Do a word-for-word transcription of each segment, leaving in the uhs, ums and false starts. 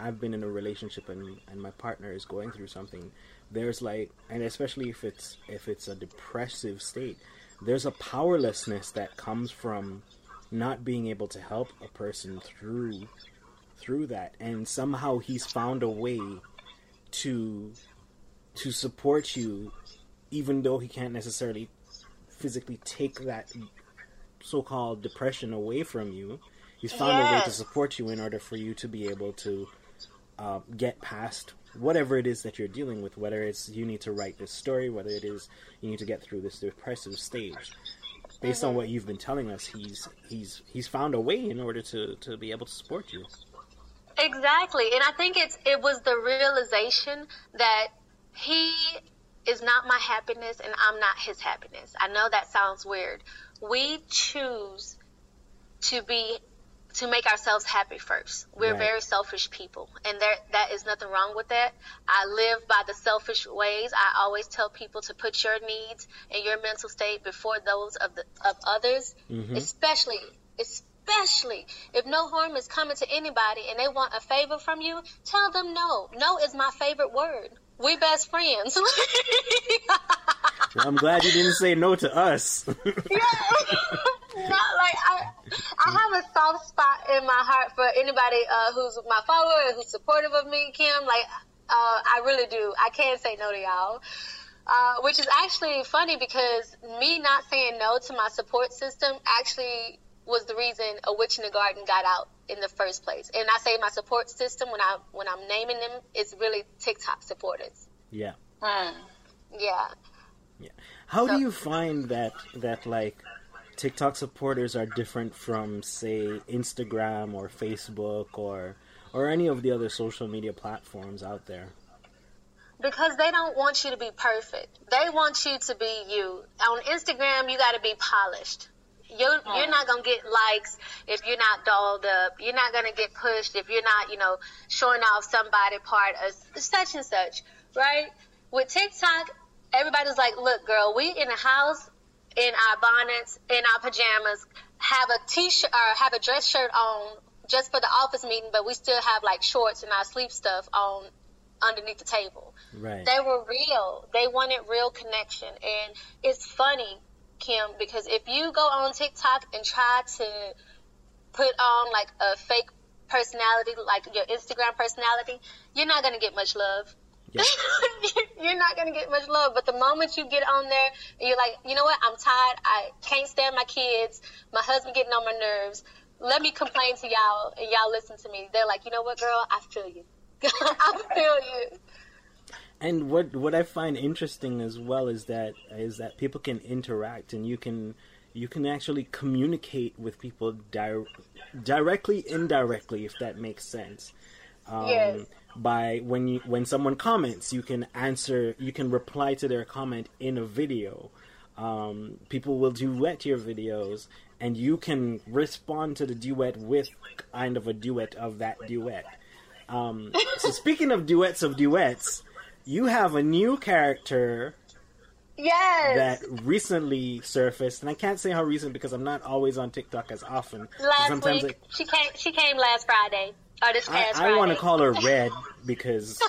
I've been in a relationship and and my partner is going through something, there's like, and especially if it's if it's a depressive state, there's a powerlessness that comes from not being able to help a person through through that, and somehow he's found a way to to support you, even though he can't necessarily physically take that so-called depression away from you. He's found yes. a way to support you in order for you to be able to uh, get past whatever it is that you're dealing with, whether it's you need to write this story, whether it is you need to get through this depressive stage. Based mm-hmm. on what you've been telling us, he's he's he's found a way in order to, to be able to support you. Exactly. And I think it's it was the realization that he is not my happiness and I'm not his happiness. I know that sounds weird. We choose to be to make ourselves happy first. We're right. very selfish people, and there that is nothing wrong with that. I live by the selfish ways. I always tell people to put your needs and your mental state before those of the of others, mm-hmm. especially especially if no harm is coming to anybody and they want a favor from you, tell them no. No is my favorite word. We best friends. Well, I'm glad you didn't say no to us. Yeah. No, like I, I have a soft spot in my heart for anybody uh, who's my follower and who's supportive of me, Kim. Like, uh, I really do. I can't say no to y'all, uh, which is actually funny because me not saying no to my support system actually was the reason A Witch in the Garden got out in the first place. And I say my support system when I when I'm naming them, it's really TikTok supporters. Yeah. Mm. Yeah. Yeah. How so, do you find that that like TikTok supporters are different from, say, Instagram or Facebook or or any of the other social media platforms out there? Because they don't want you to be perfect. They want you to be you. On Instagram, you got to be polished. You're, oh. you're not going to get likes if you're not dolled up. You're not going to get pushed if you're not, you know, showing off somebody part of such and such, right? With TikTok, everybody's like, look, girl, we in the house, in our bonnets, in our pajamas, have a t-shirt or have a dress shirt on just for the office meeting, but we still have like shorts and our sleep stuff on underneath the table. Right. They were real. They wanted real connection. And it's funny, Kim, because if you go on TikTok and try to put on like a fake personality, like your Instagram personality, you're not going to get much love. Yep. You're not going to get much love. But the moment you get on there and you're like, you know what, I'm tired, I can't stand my kids, my husband getting on my nerves, let me complain to y'all and y'all listen to me. They're like, you know what, girl, I feel you. I feel you. And what what I find interesting as well is that is that people can interact and you can you can actually communicate with people di- directly, indirectly, if that makes sense. Um, yes. By when you when someone comments, you can answer, you can reply to their comment in a video. Um, people will duet your videos, and you can respond to the duet with kind of a duet of that duet. Um, so speaking of duets of duets, you have a new character. Yes. That recently surfaced, and I can't say how recent because I'm not always on TikTok as often. Last Sometimes week, I, she came. She came last Friday. Or this past I, Friday. I want to call her Red because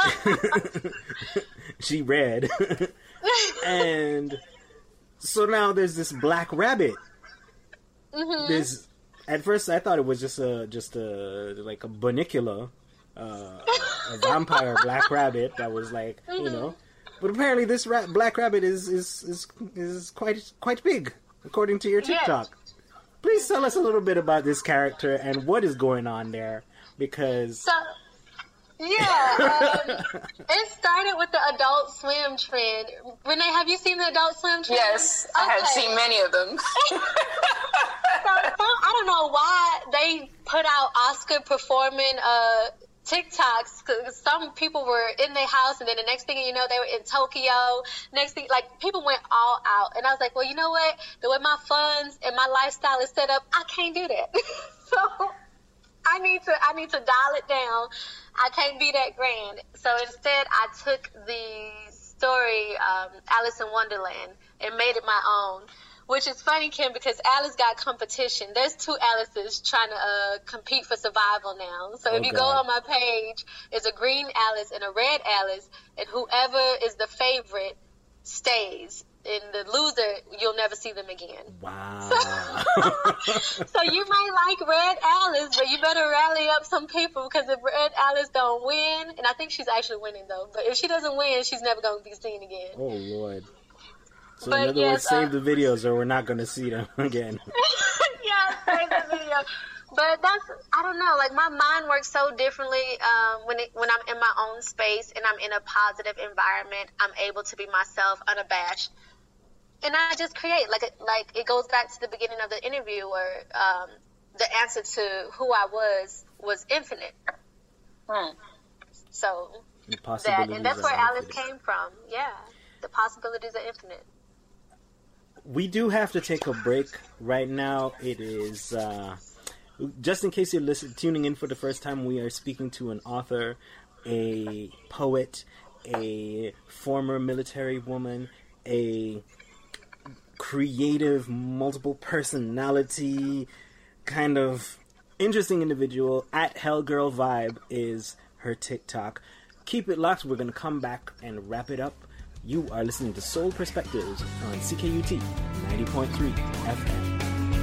she red. And so now there's this black rabbit. Mm-hmm. This at first I thought it was just a just a like a Bunnicula, uh, a vampire black rabbit that was like mm-hmm. you know, but apparently this ra- black rabbit is is is is quite quite big according to your TikTok. Yes. Please tell us a little bit about this character and what is going on there. Because so, yeah, um, it started with the Adult Swim trend. Renee, have you seen the Adult Swim trend? Yes, okay. I have seen many of them. So, I don't know why they put out Oscar performing uh, TikToks, because some people were in their house, and then the next thing you know, they were in Tokyo. Next thing, like, people went all out. And I was like, well, you know what? The way my funds and my lifestyle is set up, I can't do that. So I need to I need to dial it down. I can't be that grand. So instead, I took the story um, Alice in Wonderland and made it my own, Which is funny, Kim, because Alice got competition. There's two Alices trying to uh, compete for survival now. So oh, if you God. go on my page, it's a green Alice and a red Alice, and whoever is the favorite stays. And the loser, you'll never see them again. Wow. So, so you might like Red Alice, but you better rally up some people, because if Red Alice don't win, and I think she's actually winning though, but if she doesn't win, she's never going to be seen again. Oh, Lord. So but in other yes, words, save uh, the videos or we're not going to see them again. Yeah, save the video. But that's, I don't know, like my mind works so differently um, when it, when I'm in my own space and I'm in a positive environment. I'm able to be myself, unabashed. And I just create, like, it, like it goes back to the beginning of the interview where um, the answer to who I was was infinite. Hmm. So, The that, possibilities and that's are where Alice infinite. came from. Yeah, the possibilities are infinite. We do have to take a break right now. It is, uh, just in case you're listening, tuning in for the first time, we are speaking to an author, a poet, a former military woman, a creative, multiple personality, kind of interesting individual. At Hellgirl Vibe is her TikTok. Keep it locked. We're going to come back and wrap it up. You are listening to Soul Perspectives on C K U T ninety point three F M.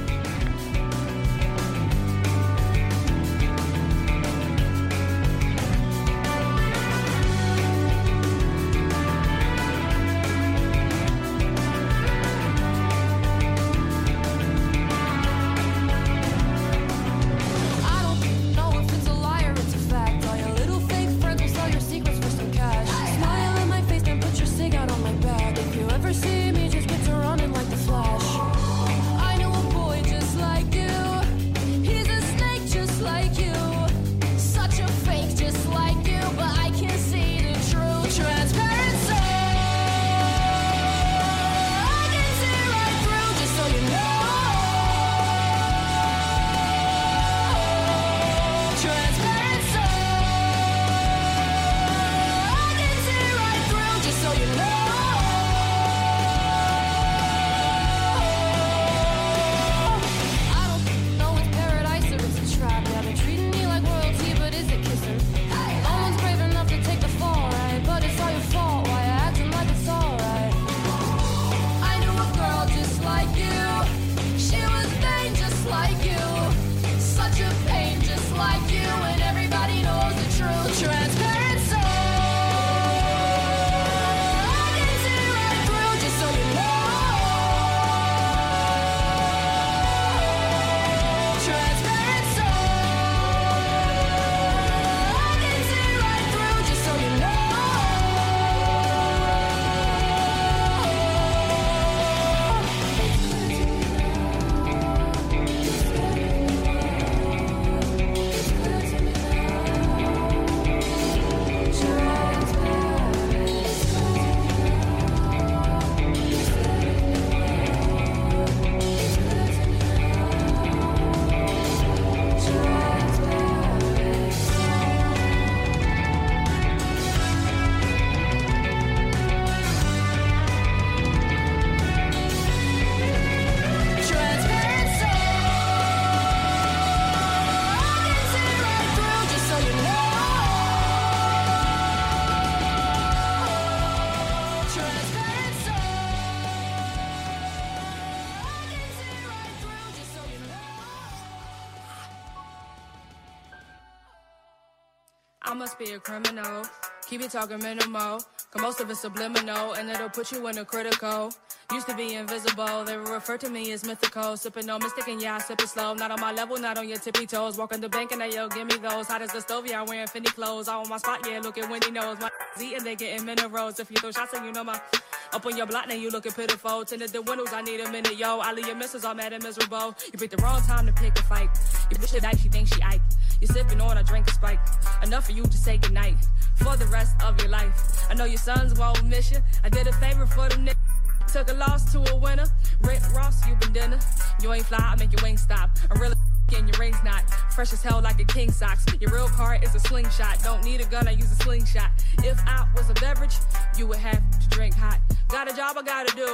I must be a criminal. Keep it talking minimal. Cause most of it's subliminal, and it'll put you in a critical. Used to be invisible, they refer to me as mythical. Sipping on mystic and yeah, I sip it slow. Not on my level, not on your tippy toes. Walk on the bank and they yo, give me those. Hot as the stove, yeah, I'm wearing Fendi clothes. All on my spot, yeah, look at Wendy knows. My eating, they getting minerals. If you throw shots and you know my up on your block, now you looking pitiful. Tinted the windows, I need a minute, yo. I leave your missus all mad and miserable. You picked the wrong time to pick a fight. You bitch it out, she thinks she Ike. You sipping on a drink of Spike. Enough for you to say goodnight for the rest of your life. I know your sons won't miss you. I did a favor for them niggas. Took a loss to a winner. Rick Ross, you been dinner. You ain't fly, I make your wings stop. I'm really and your ring's not fresh as hell like a king socks. Your real car is a slingshot. Don't need a gun, I use a slingshot. If I was a beverage, you would have to drink hot. Got a job I gotta do.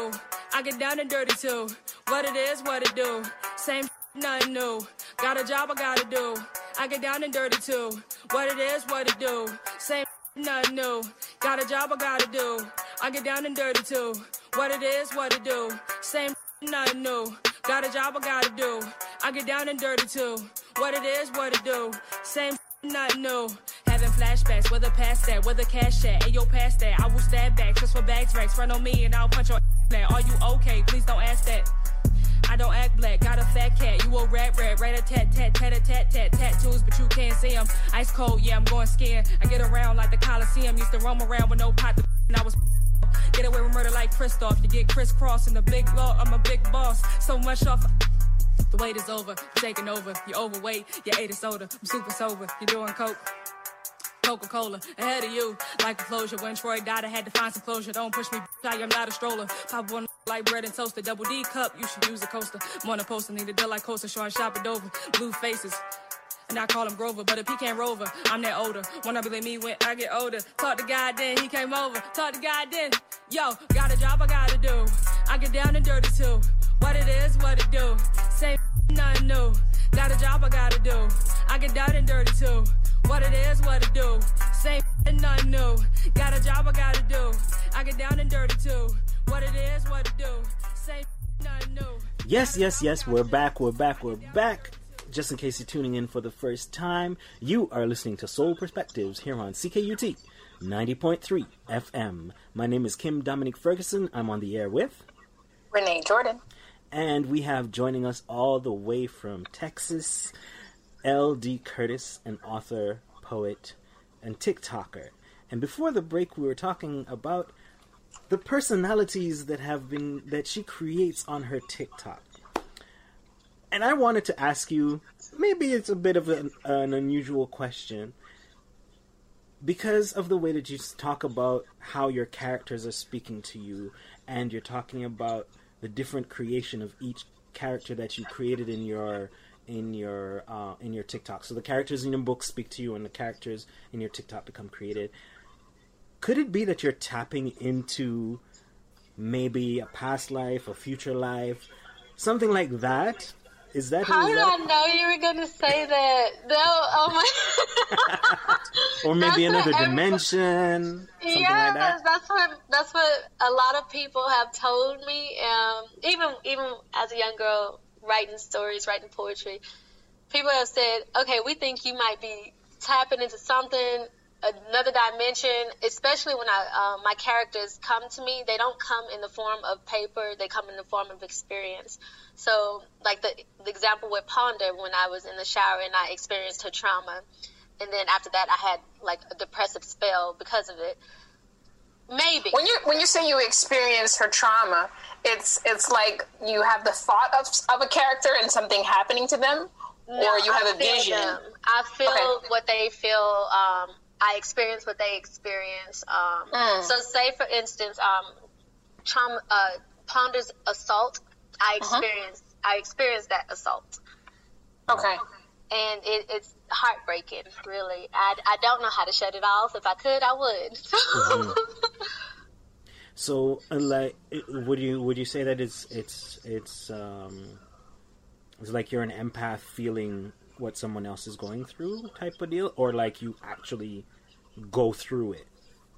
I get down and dirty too. What it is, what it do. Same nothing new. Got a job I gotta do. I get down and dirty too. What it is, what it do. Same nothing new. Got a job I gotta do. I get down and dirty too. What it is, what it do. Same nothing new. Got a job I gotta do. I get down and dirty too. What it is, what it do. Same nothing new. Having flashbacks, where the past at, where the cash at. Ayo, past that, I will stab back. Just for bags racks, front on me and I'll punch your that. Are you okay? Please don't ask that. I don't act black, got a fat cat. You a rat rat, rat a tat tat tat a tat tat tattoos, but you can't see them. Ice cold, yeah, I'm going skiing. I get around like the Coliseum. Used to roam around with no pot to and I was get away with murder like Christoph. You get crisscross in the big law. I'm a big boss. So much off. The wait is over. You're taking over. You're overweight. You ate a soda. I'm super sober. You're doing coke. Coca-Cola ahead of you, like a closure. When Troy died, I had to find some closure. Don't push me, I am not a stroller. Pop one like bread and toaster. Double D cup, you should use a coaster. I'm on a poster, need a deal like coaster. Showing shop at Dover, blue faces. And I call him Grover, but if he can't rover, I'm that older. Wanna be like me when I get older. Talk to God then, he came over. Talk to God then. Yo, got a job I gotta do. I get down and dirty too. What it is, what it do. Same nothing new. Got a job I gotta do. I get down and dirty too. What it is, what it do. Same nothing new. Got a job I gotta do. I get down and dirty too. What it is, what it do. Same nothing new. Yes, yes, yes, we're back, we're back, we're back. Just in case you're tuning in for the first time, you are listening to Soul Perspectives here on C K U T ninety point three F M. My name is Kim Dominic Ferguson. I'm on the air with Renee Jordan. And we have joining us all the way from Texas, L D Curtis, an author, poet, and TikToker. And before the break, we were talking about the personalities that have been that she creates on her TikTok. And I wanted to ask you, maybe it's a bit of an, an unusual question, because of the way that you talk about how your characters are speaking to you, and you're talking about the different creation of each character that you created in your in your uh, in your TikTok. So the characters in your book speak to you, and the characters in your TikTok become created. Could it be that you're tapping into maybe a past life, a future life, something like that? Is that? How is did that... I know you were going to say that? No, oh my. Or maybe That's another every... dimension. Something yeah, like that. that's what that's what a lot of people have told me. Um, even even as a young girl, writing stories, writing poetry, people have said, "Okay, we think you might be tapping into something, another dimension." Especially when I uh, my characters come to me, they don't come in the form of paper; they come in the form of experience. So, like the, the example with Ponder, when I was in the shower and I experienced her trauma, and then after that I had like a depressive spell because of it. Maybe when you when you say you experience her trauma, it's it's like you have the thought of of a character and something happening to them, no, or you have I a vision. Them. I feel okay. what they feel. Um, I experience what they experience. Um, mm. So, say for instance, um, trauma, uh, Ponder's assault. I experienced uh-huh. I experienced that assault. Okay. And it, it's heartbreaking, really. I, I don't know how to shut it off. If I could, I would. Mm-hmm. So, uh, like, would you would you say that it's it's it's um, it's like you're an empath feeling what someone else is going through type of deal, or like you actually go through it?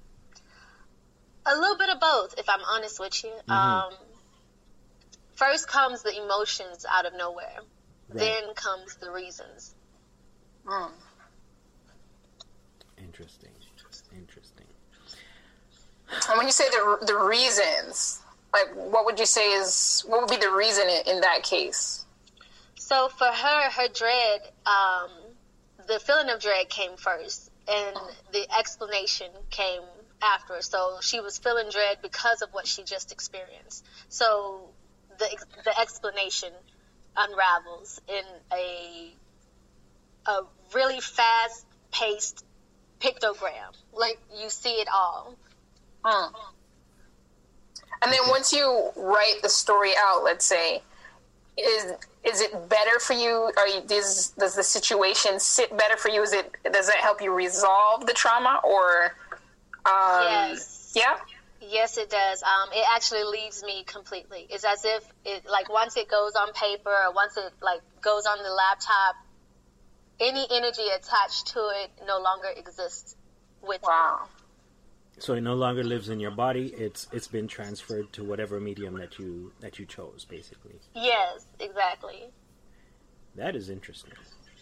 A little bit of both, if I'm honest with you. Mm-hmm. Um, first comes the emotions out of nowhere. Right. Then comes the reasons. Mm. Interesting. Interesting. And when you say the the reasons, like, what would you say is, what would be the reason in, in that case? So for her, her dread, um, the feeling of dread came first, and the explanation came after. So she was feeling dread because of what she just experienced. So the the explanation unravels in a a really fast-paced pictogram. Like, you see it all. Mm. And then once you write the story out, let's say, is is it better for you? Are you does, does the situation sit better for you? Is it does that help you resolve the trauma, or um, yes, yeah, Yes, it does. Um, it actually leaves me completely. It's as if it, like, once it goes on paper or once it, like, goes on the laptop, any energy attached to it no longer exists with Wow. me. So it no longer lives in your body. It's it's been transferred to whatever medium that you that you chose, basically. Yes, exactly. That is interesting.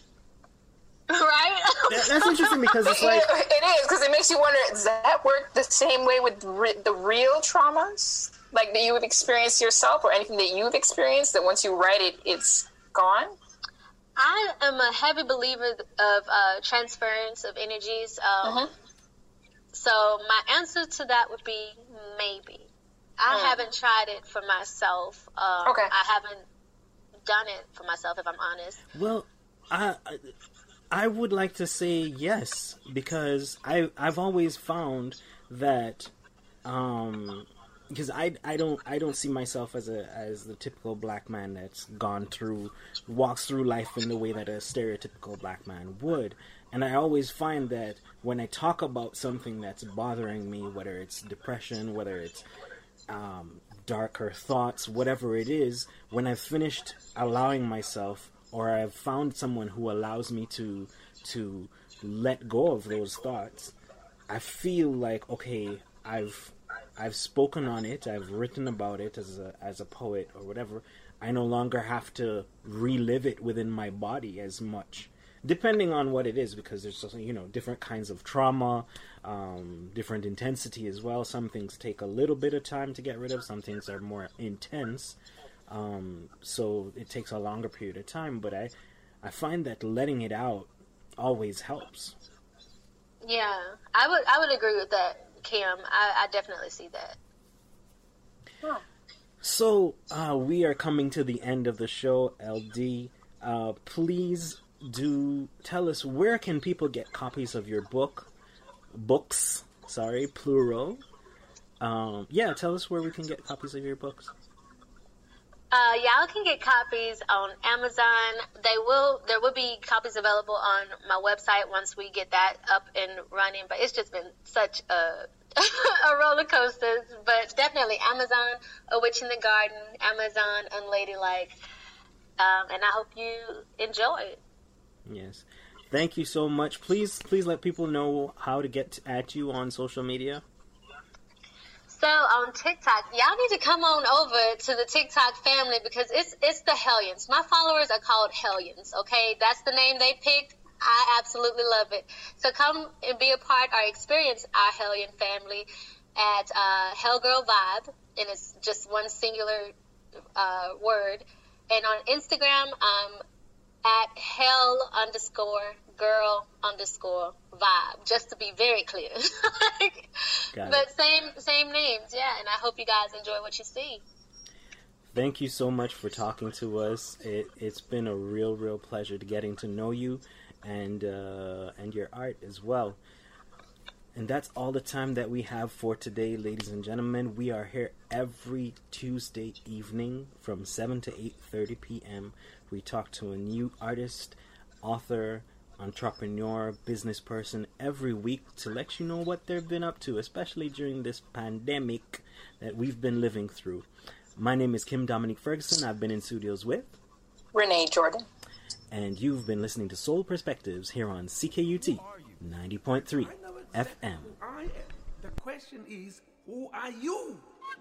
Right? That, that's interesting because it's like it, it is, because it makes you wonder, does that work the same way with re- the real traumas? Like that you have experienced yourself or anything that you've experienced that once you write it, it's gone? I am a heavy believer of uh, transference of energies. Um, Uh-huh. So my answer to that would be maybe. I Mm. haven't tried it for myself. Um, Okay. I haven't done it for myself, if I'm honest. well, I I would like to say yes because I I've always found that um because I, I don't I don't see myself as a as the typical black man that's gone through walks through life in the way that a stereotypical black man would, and I always find that when I talk about something that's bothering me, whether it's depression, whether it's um, darker thoughts, whatever it is, when I've finished allowing myself, or I've found someone who allows me to to let go of those thoughts, I feel like, okay, I've I've spoken on it, I've written about it as a as a poet or whatever. I no longer have to relive it within my body as much, depending on what it is, because there's also, you know, different kinds of trauma, um, different intensity as well. Some things take a little bit of time to get rid of, some things are more intense, um, so it takes a longer period of time, but I, I find that letting it out always helps. Yeah, I would I would agree with that, Kim. I, I definitely see that. So, uh, we are coming to the end of the show, L D. Uh, please do tell us, where can people get copies of your book, books, sorry, plural. Um, yeah, tell us where we can get copies of your books. Uh, y'all can get copies on Amazon. They will. There will be copies available on my website once we get that up and running. But it's just been such a a roller coaster. But definitely Amazon, A Witch in the Garden, Amazon, Unladylike, um, and I hope you enjoy it. Yes, thank you so much. Please, please let people know how to get at you on social media. So on TikTok, y'all need to come on over to the TikTok family because it's it's the Hellions. My followers are called Hellions, okay? That's the name they picked. I absolutely love it. So come and be a part or experience our Hellion family at uh, Hellgirl Vibe, and it's just one singular uh, word. And on Instagram, um, at hell underscore girl underscore vibe, just to be very clear. Got but it. same same names, yeah. And I hope you guys enjoy what you see. Thank you so much for talking to us. It, it's been a real, real pleasure to getting to know you and uh, and your art as well. And that's all the time that we have for today, ladies and gentlemen. We are here every Tuesday evening from seven to eight thirty p.m. We talk to a new artist, author, entrepreneur, business person every week to let you know what they've been up to, especially during this pandemic that we've been living through. My name is Kim Dominique Ferguson. I've been in studios with Renee Jordan. And you've been listening to Soul Perspectives here on C K U T ninety point three F M. I am. The question is, who are you?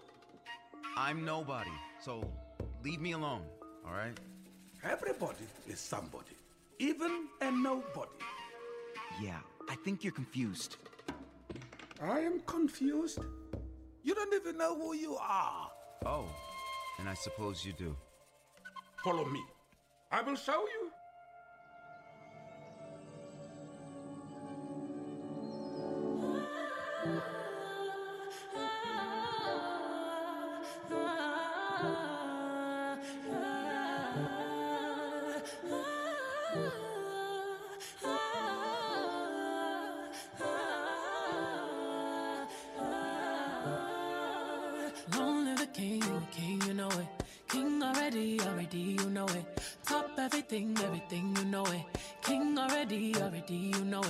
I'm nobody, so leave me alone, all right? Everybody is somebody, even a nobody. Yeah, I think you're confused. I am confused. You don't even know who you are. Oh, and I suppose you do. Follow me. I will show you. Long live the king, you a king, you know it. King already, already, you know it. Top everything, everything, you know it. King already, already, you know it.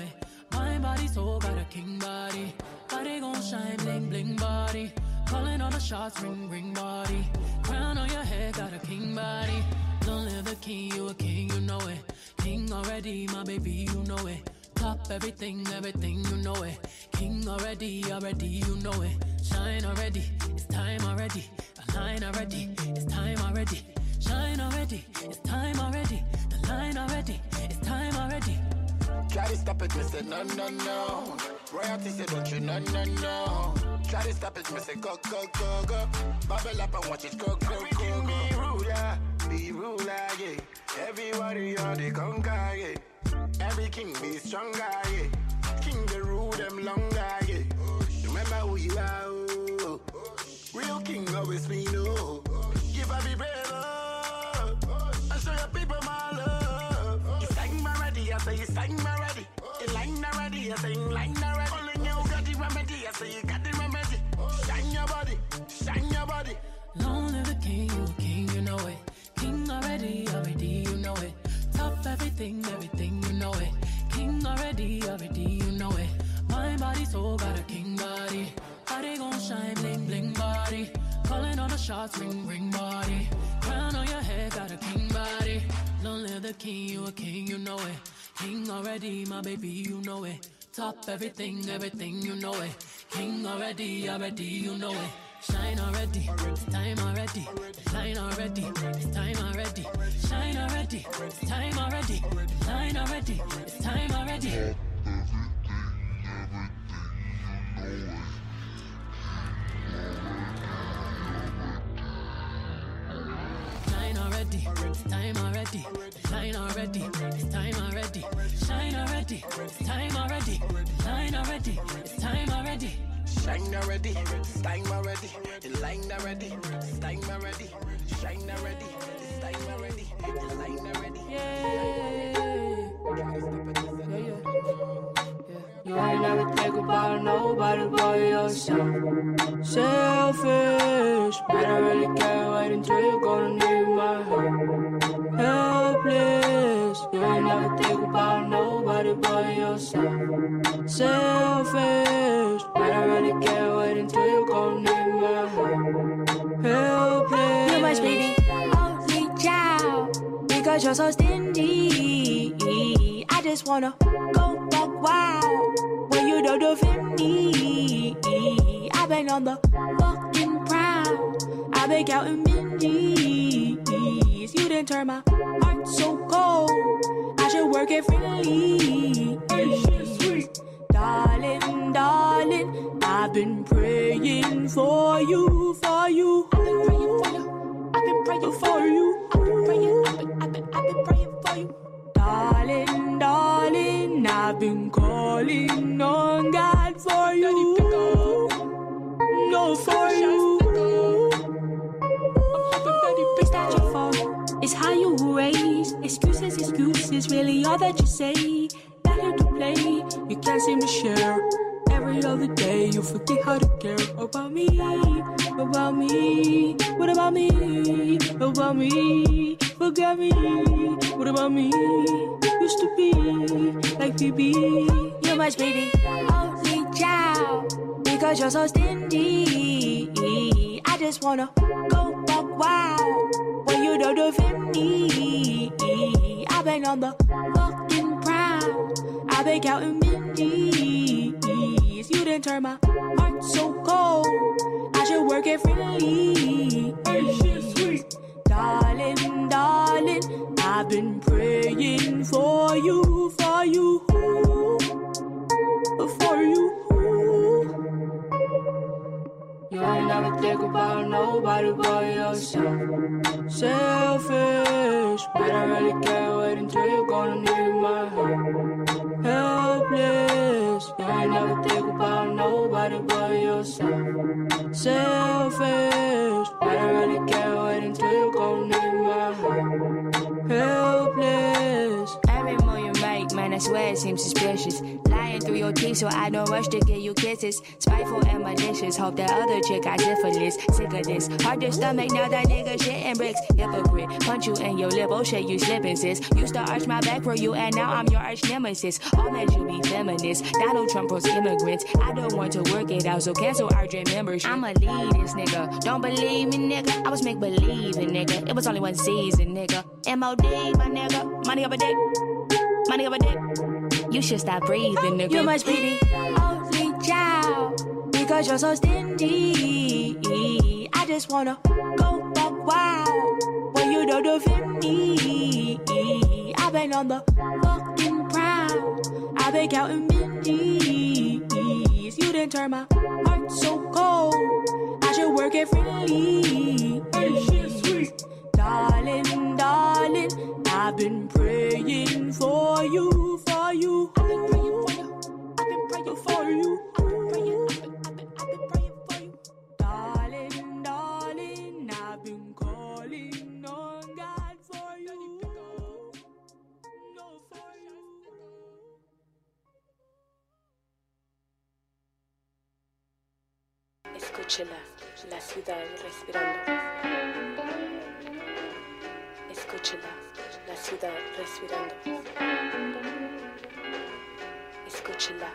Mind, body, soul, got a king body. Body gon' shine, bling, bling body. Calling all the shots, ring, ring body. Crown on your head, got a king body. Don't live the king, you a king, you know it. King already, my baby, you know it. Top everything, everything, you know it. King already, already, you know it. Shine already, it's time already. Align already, it's time already. Shine already, it's time already. The line already, it's time already. Try to stop it, me say no, no, no. Royalty say don't you, no, no, no. Try to stop it, me say go, go, go, go. Bubble up and watch it go, go, go, go. Be ruler, be ruler, yeah. Everybody are the conquer, yeah. Every king be stronger, yeah. King the rule them longer, yeah. Remember who you are, oh. Real king always be no. Give up be brave, oh. And show your people my love. You sang already, I say you sang already. You line already, I say you line already. Only you got the remedy, I say you got the remedy. Shine your body, shine your body. Long live the king, you a king, you know it. King already, already, you know it. Top everything, everything, you know it. King already, already, you know it. Mind, body, soul, got a king body. Body gon' shine, bling, bling body. Calling all the shots, ring, ring body. Crown on your head, got a king body. Long live the king, you a king, you know it. King already, my baby, you know it. Top everything, everything, you know it. King already, already, you know it. Shine already, it's time already. Line already, it's time already. Shine already, it's time already. Line already, it's time already. Shine already, it's time already. Line already, it's time already. Shine already, it's time already. Line already, it's time already. Shine already, it's time already. The line already, it's time already. Shine already, it's time already. The line already. Yeah, yeah, yeah. You ain't never think about nobody but yourself. Selfish, but I really can't wait until you're gonna need my help. Helpless, you ain't never think about nobody but yourself. Selfish, but I really can't wait until you're gonna need my help. Helpless, you must be the only child because you're so stingy. I just wanna go back wild when you don't defend me. I've been on the fucking prowl. I've been counting minties. You didn't turn my heart so cold. I should work it freely. Darling, darling, I've been praying for you, for you. I've been praying for you. I've been praying for you. I've been praying, I've been, I've been, I've been praying for you. Darling, darling, I've been calling on God for you. No, for you. It's not your fault. It's how you raise. Excuses, excuses, really all that you say. Not here to play. You can't seem to share. Every other day you forget how to care about me, about me. What about me? About me. Forget me. What about me? Used to be like B B. You're my baby, only child because you're so stingy. I just wanna go back wild when you don't defend me. I've been on the fucking prowl. I've been counting minties. You didn't turn my heart so cold. I should work it freely. Darling, darling, I've been praying for you, for you, for you. You ain't never think about nobody but yourself. Selfish, but I really can't wait until you're gonna need my help. Helpless, you ain't never think about nobody but yourself. Selfish, but I really can't wait until you're gonna need my help. Helpless. Every move you make, man, I swear it seems suspicious. Like lying through your teeth, so I don't rush to give you kisses. Spiteful and malicious, hope that other chick got syphilis. Sick of this, hard to stomach now that nigga shitting bricks. Hypocrite, punch you in your lip, oh shit, you slipping sis. Used to arch my back for you, and now I'm your arch nemesis. All men should be feminists, Donald Trump pros immigrants. I don't want to work it out, so cancel our dream membership. I'ma lead this nigga, don't believe me nigga, I was make believing nigga. It was only one season nigga. M O D my nigga, money over dick, money over dick. You should stop breathing nigga. You must be the only child, because you're so stingy. I just wanna go back wild, when you don't defend me. I've been on the fucking prowl, I've been counting minties. You didn't turn my heart so cold, I should work it freely. Darling, darling, I've been praying for you, for you. I've been praying for you, I've been praying for you. I've been praying, I've been, I've been, I've been praying for you. Darling, darling, I've been calling on God for you. No, for you. Escúchela, la ciudad respirando. Escúchela, la ciudad respirando. Escúchela.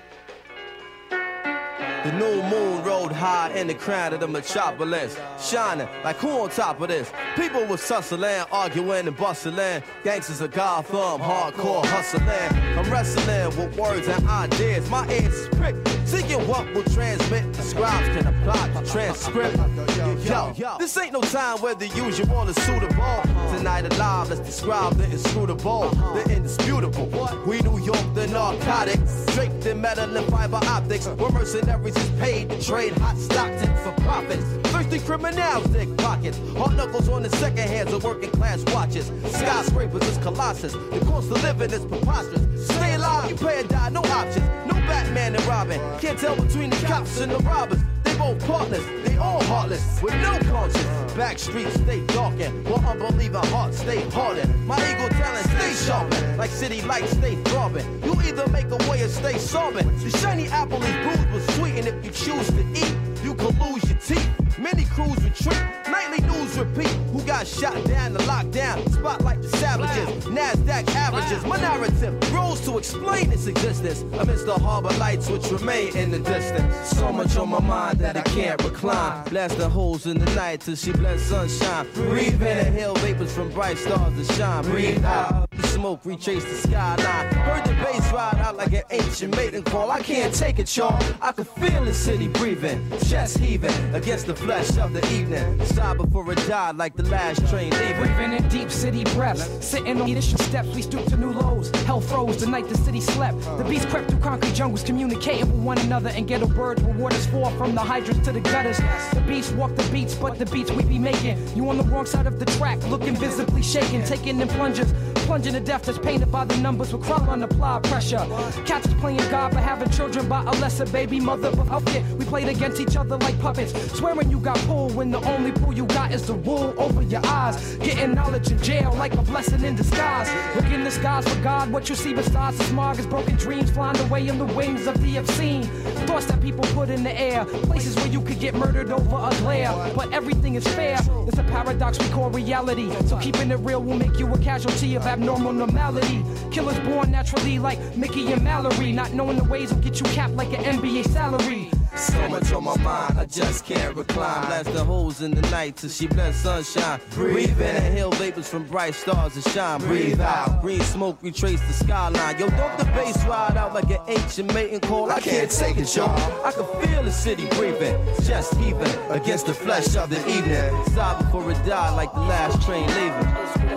The new moon rode high in the crown of the metropolis, shining like who on top of this? People was tussling, arguing and bustling. Gangsters of Gotham, hardcore hustling. I'm wrestling with words and ideas. My ears is pricked, seeking what will transmit. The scribes can apply the transcript. Yo, yo, this ain't no time where the usual is suitable. Tonight alive, let's describe the inscrutable, the indisputable. We New York, the narcotics, draped in metal and fiber optics. We're mercenaries is paid to trade hot Stockton for profits. Thirsty criminals dig pockets. Hard knuckles on the second hands of working class watches. Skyscrapers is colossus. The cost of living is preposterous. Stay alive, you pay or die, no options. No Batman and Robin. Can't tell between the cops and the robbers. They both partners, they all heartless, with no conscience. Back streets stay darkened, while unbelieving hearts stay hardened. My ego talent stay sharpened, like city lights stay throbbing. You either make a way or stay sobbing. The shiny apple is bruised but sweet, and if you choose to eat, you can lose your teeth. Many crews retreat, nightly news repeat. Who got shot down, the lockdown, spotlight the savages, NASDAQ averages. My narrative grows to explain its existence amidst the harbor lights which remain in the distance. So much on my mind that I can't recline. Blasting holes in the night till she bless sunshine. Breathe in, inhale vapors from bright stars to shine. Breathe out, the smoke retrace the skyline. Heard the bass ride out like an ancient maiden call. I can't take it, y'all. I can feel the city breathing, chest heaving against the flesh of the evening. Sigh before it died like the last train leaving. Breathing in deep city breaths, sitting on leadership steps, we stoop to new lows. Hell froze the night the city slept. The beast crept through concrete jungles, communicating with one another, and ghetto birds where waters fall from the hydrants to the gutters. The beast walk the beats, but the beats we be making. You on the wrong side of the track, looking visibly shaken, taking in plungers, plunging to death that's painted by the numbers with crowd on applied pressure. Cats is playing God for having children by a lesser baby mother, but up it, we played against each other like puppets, swearing you got pulled when the only pull you got is the wool over your eyes. Getting knowledge in jail like a blessing in disguise. Look in the skies for God, what you see besides the smog is broken dreams flying away in the wings of the obscene. Thoughts that people put in the air, places where you could get murdered over a glare. But everything is fair, it's a paradox we call reality. So keeping it real will make you a casualty of abnormal normality. Killers born naturally like Mickey and Mallory. Not knowing the ways will get you capped like an N B A salary. So much on my mind, I just can't recline. Blasting holes in the night till she bless sunshine. Breathe in, inhale vapors from bright stars to shine. Breathe out, green smoke retrace the skyline. Yo, don't the bass ride out like an ancient maiden call. I can't take it, y'all. I can feel the city breathing, just heaving against the flesh of the evening. Sigh before it died like the last train leaving.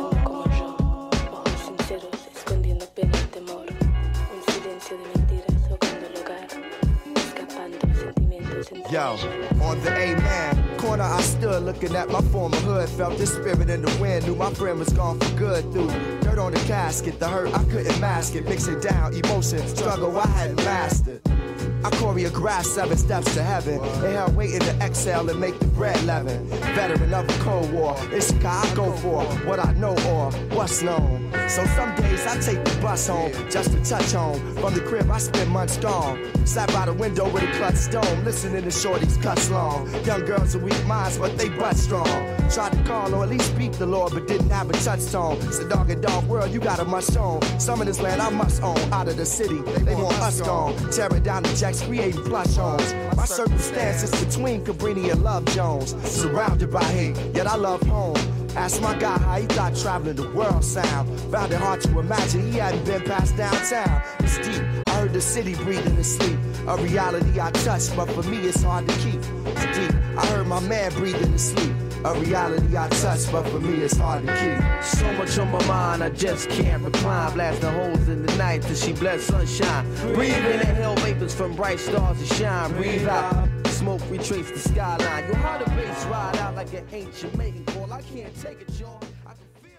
Yo, on the A-man corner I stood looking at my former hood. Felt the spirit in the wind, knew my friend was gone for good. Through dirt on the casket, the hurt I couldn't mask it. Mixing down emotion, struggle I hadn't mastered. I choreographed seven steps to heaven. Inhale, waiting to exhale and make the bread leaven. Veteran of the Cold War, it's the guy I go for. What I know or what's known. So some days I take the bus home just to touch home. From the crib, I spent months gone. Sat by the window with a clutch stone, listening to shorties cuss long. Young girls with weak minds, but they butt strong. Tried to call or at least speak the Lord, but didn't have a touchstone. It's a dog and dog world, you got a must own. Some of this land I must own. Out of the city, they want us gone. Tearing down the jacks, creating plush homes. My circumstances between Cabrini and Love Jones. Surrounded by hate, yet I love home. Asked my guy how he thought traveling the world sound. Found it hard to imagine he hadn't been past downtown. It's deep, I heard the city breathing in sleep. A reality I touched, but for me it's hard to keep. It's deep, I heard my man breathing in sleep. A reality I touch, but for me it's hard to keep. So much on my mind, I just can't recline. Blasting holes in the night till she bless sunshine. Breathe in the hell vapors from bright stars to shine. Breathe out, smoke retrace the skyline. Your heart of bass ride out like an ancient mating call. I can't take it, y'all. I can feel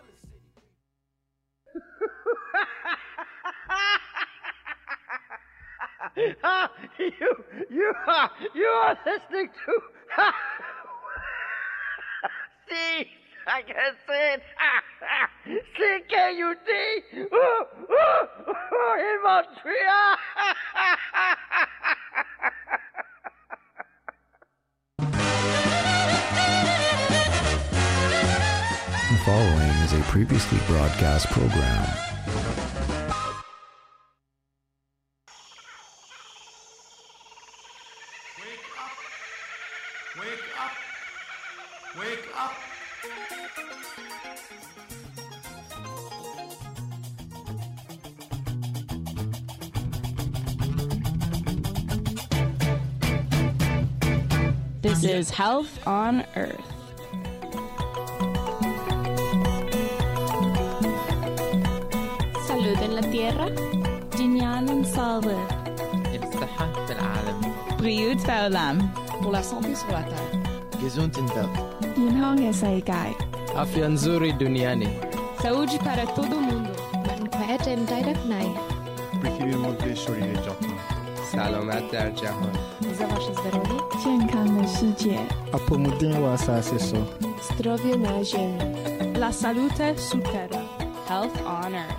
it. you, you are, you are listening to. C, I can say it. C K U D in Montreal. The following is a previously broadcast program. Wake up! Wake up! This is Health on Earth. Salud en la tierra. Jinyan salve. الصحة في العالم. Brillut בעולם. Pour la santé sur la terre. Gesund in Welt. 健康嘅世界. Afya nzuri duniani. Saúde para todo mundo. منفعت دایرکتنای. پرکیری مورد شوریه جهان. سلامت در جهان. За ваше здоровье. 健康的世界. Apomudin wa asasiso. Zdrowie na ziemi. La salute su terra. Health on Earth.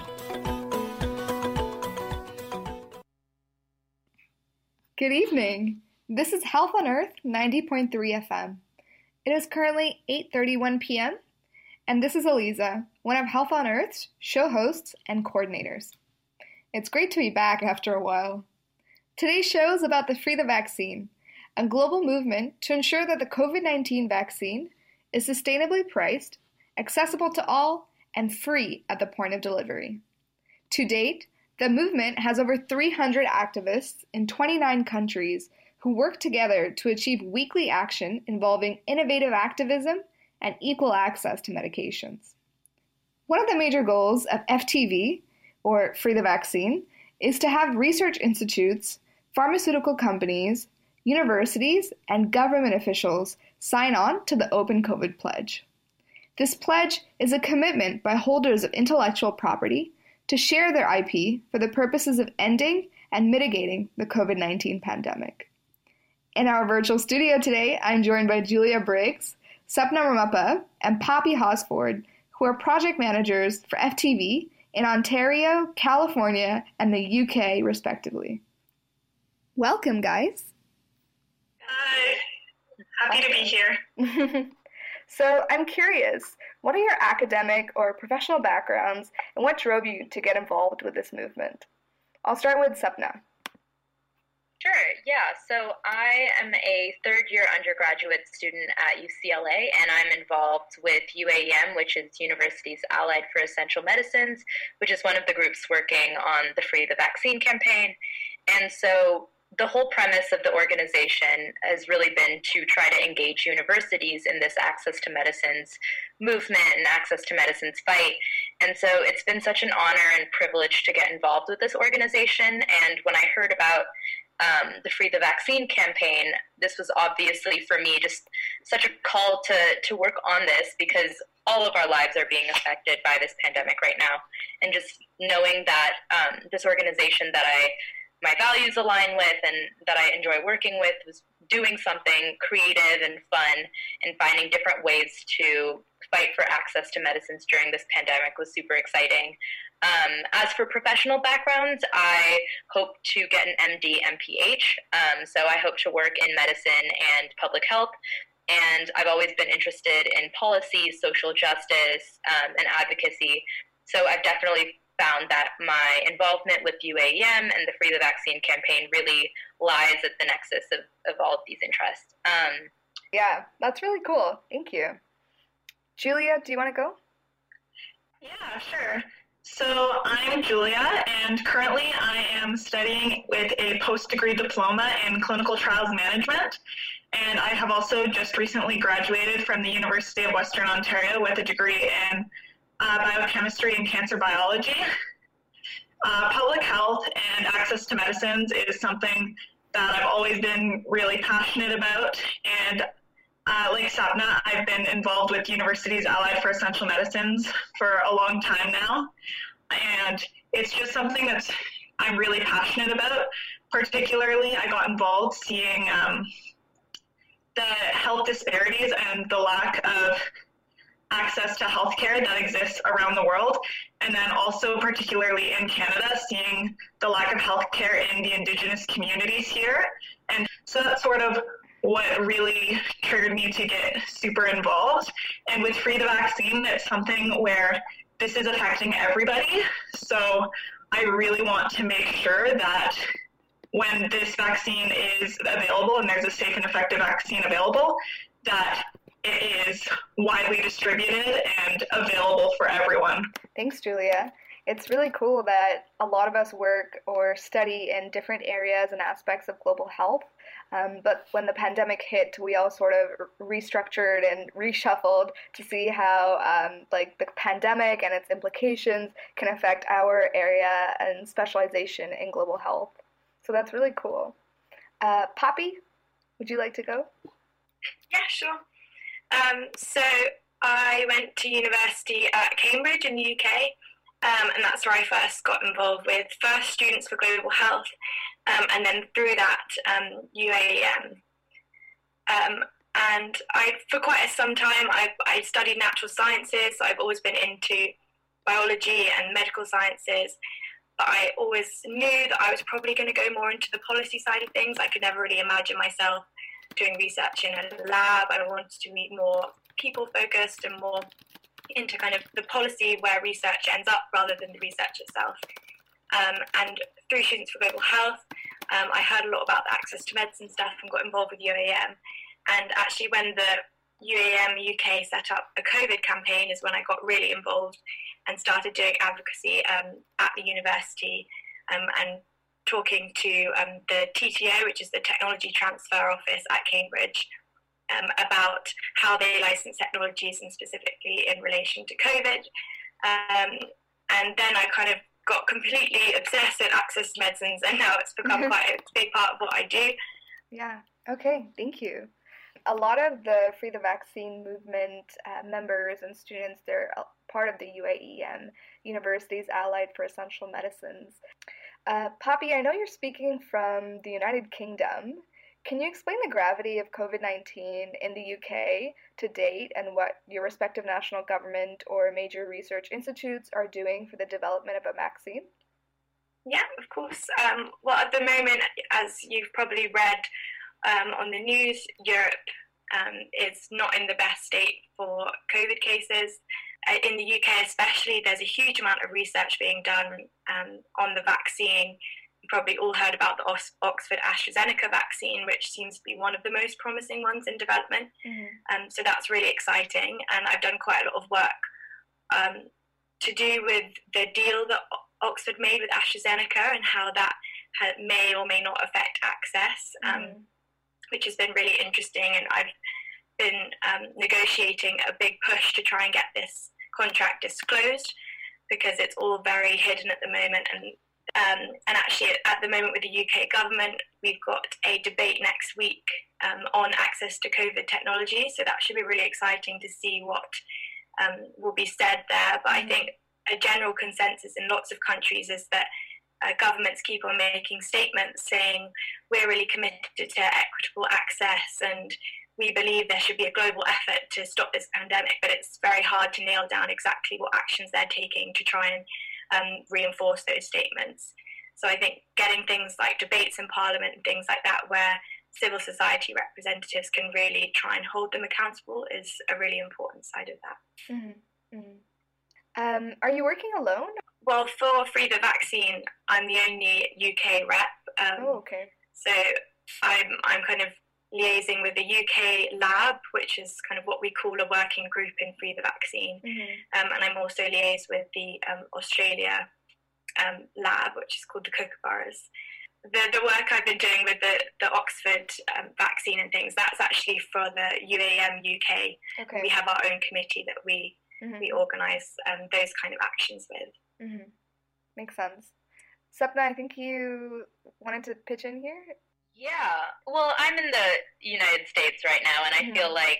Good evening. This is Health on Earth ninety point three F M. It is currently eight thirty-one p.m. and this is Eliza, one of Health on Earth's show hosts and coordinators. It's great to be back after a while. Today's show is about the Free the Vaccine, a global movement to ensure that the covid nineteen vaccine is sustainably priced, accessible to all, and free at the point of delivery. To date, the movement has over three hundred activists in twenty-nine countries who work together to achieve weekly action involving innovative activism and equal access to medications. One of the major goals of F T V, or Free the Vaccine, is to have research institutes, pharmaceutical companies, universities, and government officials sign on to the Open COVID Pledge. This pledge is a commitment by holders of intellectual property to share their I P for the purposes of ending and mitigating the covid nineteen pandemic. In our virtual studio today, I'm joined by Julia Briggs, Sapna Ramappa, and Poppy Hosford, who are project managers for F T V in Ontario, California, and the U K, respectively. Welcome, guys. Hi. Happy to be here. So I'm curious, what are your academic or professional backgrounds, and what drove you to get involved with this movement? I'll start with Sapna. Sure, yeah. So I am a third-year undergraduate student at U C L A, and I'm involved with U A E M, which is Universities Allied for Essential Medicines, which is one of the groups working on the Free the Vaccine campaign. And so the whole premise of the organization has really been to try to engage universities in this access to medicines movement and access to medicines fight. And so it's been such an honor and privilege to get involved with this organization. And when I heard about um, the Free the Vaccine campaign, this was obviously for me just such a call to, to work on this, because all of our lives are being affected by this pandemic right now. And just knowing that um, this organization that I my values align with and that I enjoy working with was doing something creative and fun and finding different ways to fight for access to medicines during this pandemic was super exciting. Um, as for professional backgrounds, I hope to get an M D, M P H. Um, so I hope to work in medicine and public health. And I've always been interested in policy, social justice, um, and advocacy. So I've definitely found that my involvement with U A E M and the Free the Vaccine campaign really lies at the nexus of, of all of these interests. Um, yeah, that's really cool. Thank you. Julia, do you want to go? Yeah, sure. So I'm Julia, and currently I am studying with a post-degree diploma in clinical trials management. And I have also just recently graduated from the University of Western Ontario with a degree in uh, biochemistry and cancer biology. Uh, public health and access to medicines is something that I've always been really passionate about. And uh, like Sapna, I've been involved with Universities Allied for Essential Medicines for a long time now. And it's just something that I'm really passionate about. Particularly, I got involved seeing um, the health disparities and the lack of access to healthcare that exists around the world. And then also particularly in Canada, seeing the lack of healthcare in the Indigenous communities here. And so that's sort of what really triggered me to get super involved. And with Free the Vaccine, it's something where this is affecting everybody. So I really want to make sure that when this vaccine is available and there's a safe and effective vaccine available, that it is widely distributed and available for everyone. Thanks, Julia. It's really cool that a lot of us work or study in different areas and aspects of global health. Um, but when the pandemic hit, we all sort of restructured and reshuffled to see how um, like the pandemic and its implications can affect our area and specialization in global health. So that's really cool. Uh, Poppy, would you like to go? Yeah, sure. Um, so I went to university at Cambridge in the U K, um, and that's where I first got involved with first Students for Global Health, um, and then through that um, U A E M. Um, and I, for quite some time, I, I studied natural sciences, so I've always been into biology and medical sciences, but I always knew that I was probably going to go more into the policy side of things. I could never really imagine myself doing research in a lab. I wanted to be more people-focused and more into kind of the policy where research ends up rather than the research itself. Um, and through Students for Global Health, um, I heard a lot about the access to medicine stuff and got involved with U A E M. And actually when the U A E M U K set up a COVID campaign is when I got really involved and started doing advocacy um, at the university um, and talking to um, the T T O, which is the Technology Transfer Office at Cambridge, um, about how they license technologies and specifically in relation to COVID. Um, and then I kind of got completely obsessed with access to medicines, and now it's become quite a big part of what I do. Yeah, okay, thank you. A lot of the Free the Vaccine movement uh, members and students, they're part of the U A E M, Universities Allied for Essential Medicines. Uh, Poppy, I know you're speaking from the United Kingdom. Can you explain the gravity of COVID nineteen in the U K to date and what your respective national government or major research institutes are doing for the development of a vaccine? Yeah, of course. Um, well, at the moment, as you've probably read um, on the news, Europe um, is not in the best state for COVID cases. Uh, in the U K especially, there's a huge amount of research being done um, on the vaccine. You've probably all heard about the Oxford AstraZeneca vaccine, which seems to be one of the most promising ones in development. Mm-hmm. Um, so that's really exciting. And I've done quite a lot of work um, to do with the deal that Oxford made with AstraZeneca and how that ha- may or may not affect access, um, mm-hmm. which has been really interesting. And I've been um, negotiating a big push to try and get this contract disclosed because it's all very hidden at the moment. And um, and actually at the moment with the U K government, we've got a debate next week um, on access to COVID technology. So that should be really exciting to see what um, will be said there. But mm-hmm. I think a general consensus in lots of countries is that uh, governments keep on making statements saying we're really committed to equitable access and we believe there should be a global effort to stop this pandemic, but it's very hard to nail down exactly what actions they're taking to try and um, reinforce those statements. So I think getting things like debates in Parliament and things like that where civil society representatives can really try and hold them accountable is a really important side of that. Mm-hmm. Mm-hmm. Um, are you working alone? Well, for Free the Vaccine, I'm the only U K rep. Um, oh, okay. So I'm I'm kind of liaising with the U K lab, which is kind of what we call a working group in Free the Vaccine. Mm-hmm. Um, and I'm also liaised with the um, Australia um, lab, which is called the Kookaburras. The the work I've been doing with the, the Oxford um, vaccine and things, that's actually for the U A M U K. Okay. We have our own committee that we, mm-hmm. we organise um, those kind of actions with. Mm-hmm. Makes sense. Sapna, I think you wanted to pitch in here? Yeah. Well, I'm in the United States right now, and I mm-hmm. feel like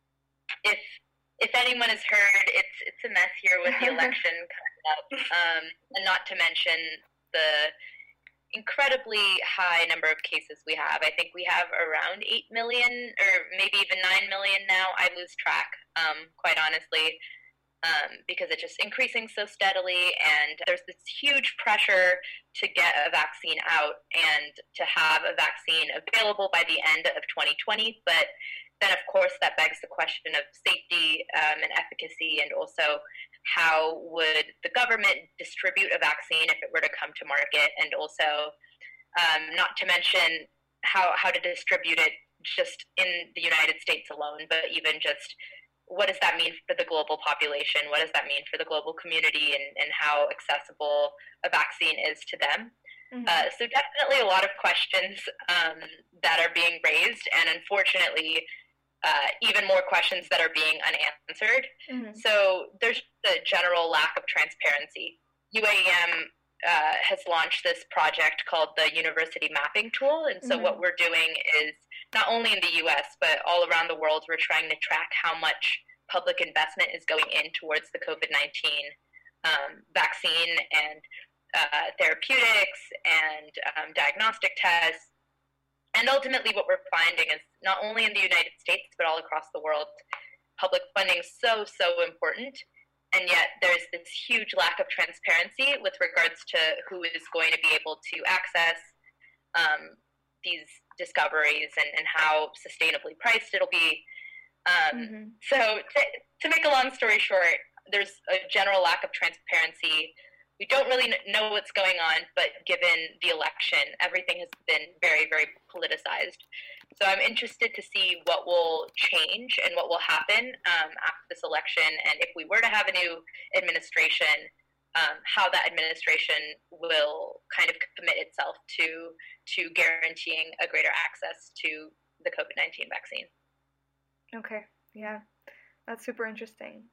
if if anyone has heard, it's it's a mess here with the election coming up, um, and not to mention the incredibly high number of cases we have. I think we have around eight million, or maybe even nine million now. I lose track, um, quite honestly. Um, because it's just increasing so steadily, and there's this huge pressure to get a vaccine out and to have a vaccine available by the end of twenty twenty. But then, of course, that begs the question of safety um, and efficacy, and also how would the government distribute a vaccine if it were to come to market, and also um, not to mention how, how to distribute it just in the United States alone, but even just what does that mean for the global population? What does that mean for the global community, and, and how accessible a vaccine is to them? Mm-hmm. Uh, so definitely a lot of questions um, that are being raised, and unfortunately, uh, even more questions that are being unanswered. Mm-hmm. So there's the general lack of transparency. U A M uh, has launched this project called the University Mapping Tool, and so mm-hmm. what we're doing is, not only in the U S, but all around the world, we're trying to track how much public investment is going in towards the COVID nineteen um, vaccine and uh, therapeutics and um, diagnostic tests. And ultimately what we're finding is, not only in the United States, but all across the world, public funding is so, so important. And yet there's this huge lack of transparency with regards to who is going to be able to access um, these discoveries, and, and how sustainably priced it'll be. Um, mm-hmm. So to, to make a long story short, there's a general lack of transparency. We don't really know what's going on, but given the election, everything has been very, very politicized. So I'm interested to see what will change and what will happen um, after this election, and if we were to have a new administration, Um, how that administration will kind of commit itself to to guaranteeing a greater access to the COVID nineteen vaccine. Okay, yeah, that's super interesting.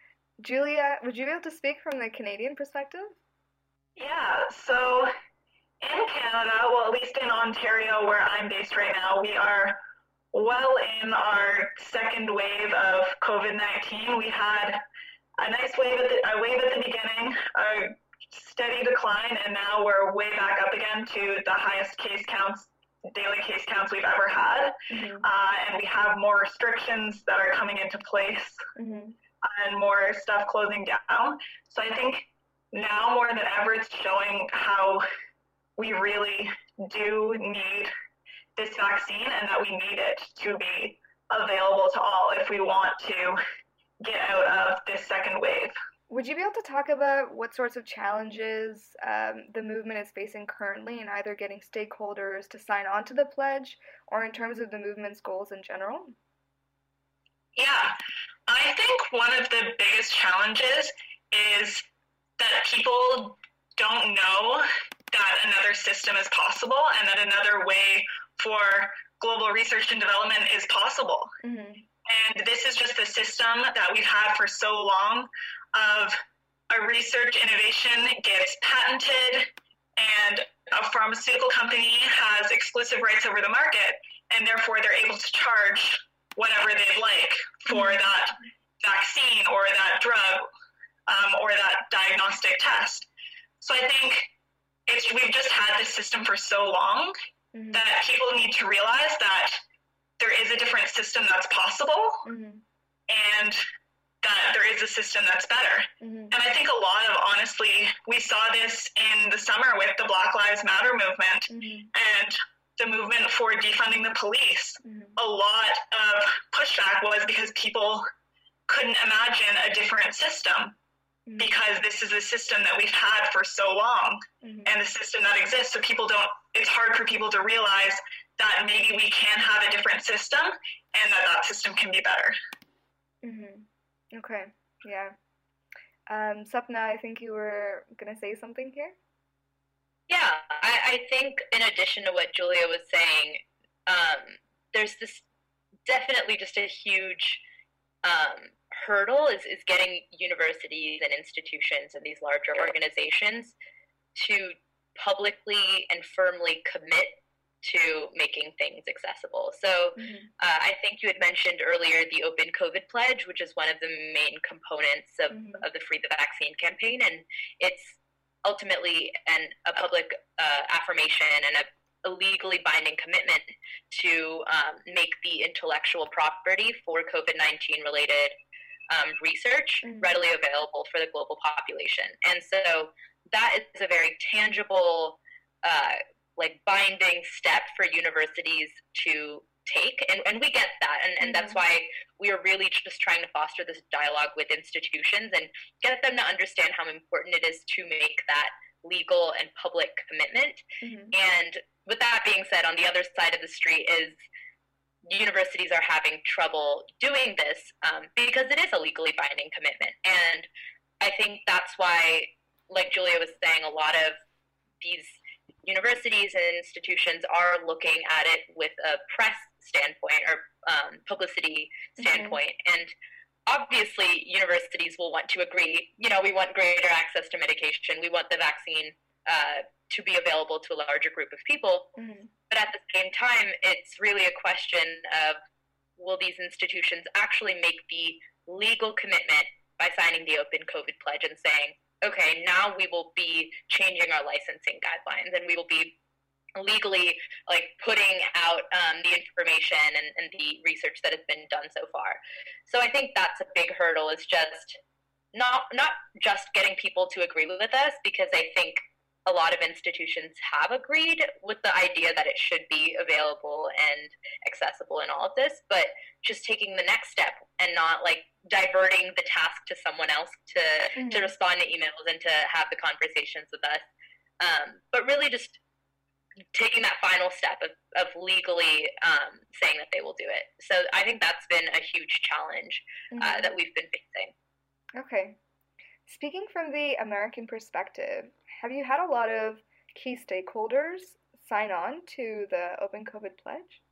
Julia, would you be able to speak from the Canadian perspective? Yeah, so in Canada, well, at least in Ontario, where I'm based right now, we are well in our second wave of COVID nineteen. We had a nice wave at the, a wave at the beginning, a steady decline, and now we're way back up again to the highest case counts, daily case counts we've ever had. Mm-hmm. Uh, and we have more restrictions that are coming into place, mm-hmm. and more stuff closing down. So I think now more than ever, it's showing how we really do need this vaccine, and that we need it to be available to all if we want to get out of this second wave. Would you be able to talk about what sorts of challenges um, the movement is facing currently in either getting stakeholders to sign on to the pledge, or in terms of the movement's goals in general? Yeah, I think one of the biggest challenges is that people don't know that another system is possible, and that another way for global research and development is possible. Mm-hmm. And this is just the system that we've had for so long of a research innovation gets patented, and a pharmaceutical company has exclusive rights over the market, and therefore they're able to charge whatever they'd like for that vaccine or that drug um, or that diagnostic test. So I think it's we've just had this system for so long mm-hmm. that people need to realize that there is a different system that's possible, mm-hmm. and that there is a system that's better. Mm-hmm. And I think a lot of, honestly, we saw this in the summer with the Black Lives Matter movement mm-hmm. and the movement for defunding the police. Mm-hmm. A lot of pushback was because people couldn't imagine a different system mm-hmm. because this is a system that we've had for so long mm-hmm. and the system that exists. So people don't, it's hard for people to realize that maybe we can have a different system and that that system can be better. Mm-hmm. Okay, yeah. Um, Sapna, I think you were going to say something here? Yeah, I, I think in addition to what Julia was saying, um, there's this definitely just a huge um, hurdle is, is getting universities and institutions and these larger organizations to publicly and firmly commit to making things accessible. So mm-hmm. uh, I think you had mentioned earlier the Open COVID Pledge, which is one of the main components of, mm-hmm. of the Free the Vaccine campaign. And it's ultimately an, a public uh, affirmation and a, a legally binding commitment to um, make the intellectual property for COVID nineteen related um, research mm-hmm. readily available for the global population. And so that is a very tangible uh, like binding step for universities to take. And, and we get that. And, and mm-hmm. that's why we are really just trying to foster this dialogue with institutions and get them to understand how important it is to make that legal and public commitment. Mm-hmm. And with that being said, on the other side of the street is universities are having trouble doing this um, because it is a legally binding commitment. And I think that's why, like Julia was saying, a lot of these universities and institutions are looking at it with a press standpoint or um, publicity standpoint. Mm-hmm. And obviously universities will want to agree, you know, we want greater access to medication. We want the vaccine uh, to be available to a larger group of people. Mm-hmm. But at the same time, it's really a question of, will these institutions actually make the legal commitment by signing the Open COVID Pledge and saying, okay, now we will be changing our licensing guidelines and we will be legally like putting out um, the information and, and the research that has been done so far. So I think that's a big hurdle, is just not not just getting people to agree with us, because I think a lot of institutions have agreed with the idea that it should be available and accessible in all of this, but just taking the next step and not like diverting the task to someone else to mm-hmm. to respond to emails and to have the conversations with us, um, but really just taking that final step of, of legally um, saying that they will do it. So I think that's been a huge challenge mm-hmm. uh, that we've been facing. Okay. Speaking from the American perspective, have you had a lot of key stakeholders sign on to the Open COVID Pledge?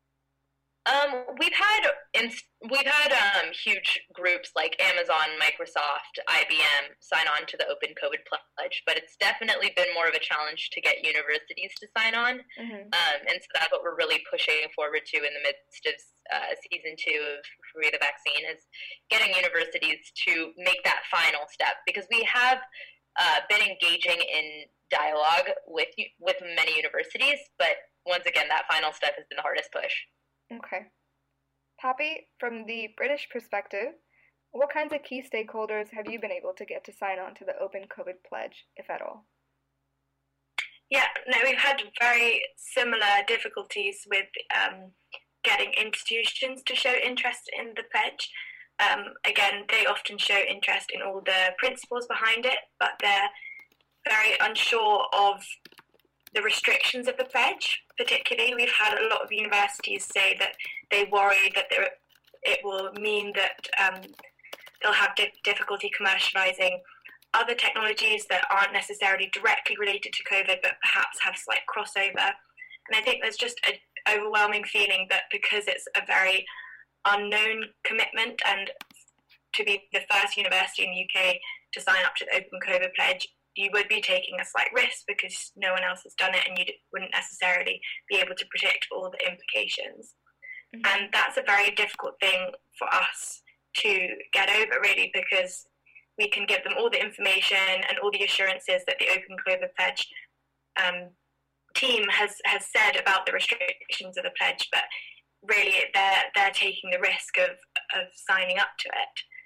Um, we've had inst- we've had um, huge groups like Amazon, Microsoft, I B M sign on to the Open COVID Pledge, but it's definitely been more of a challenge to get universities to sign on. Mm-hmm. Um, and so that's what we're really pushing forward to in the midst of uh, season two of Free the Vaccine, is getting universities to make that final step, because we have uh, been engaging in dialogue with with many universities, but once again, that final step has been the hardest push. Okay. Poppy, from the British perspective, what kinds of key stakeholders have you been able to get to sign on to the Open COVID Pledge, if at all? Yeah, no, we've had very similar difficulties with um, getting institutions to show interest in the pledge. Um, again, they often show interest in all the principles behind it, but they're very unsure of the restrictions of the pledge. Particularly, we've had a lot of universities say that they worry that it will mean that um, they'll have di- difficulty commercializing other technologies that aren't necessarily directly related to COVID, but perhaps have slight crossover. And I think there's just an overwhelming feeling that because it's a very unknown commitment, and to be the first university in the U K to sign up to the Open COVID Pledge, you would be taking a slight risk because no one else has done it and you wouldn't necessarily be able to predict all the implications. Mm-hmm. And that's a very difficult thing for us to get over, really, because we can give them all the information and all the assurances that the Open COVID Pledge um, team has, has said about the restrictions of the pledge, but really they're, they're taking the risk of, of signing up to it.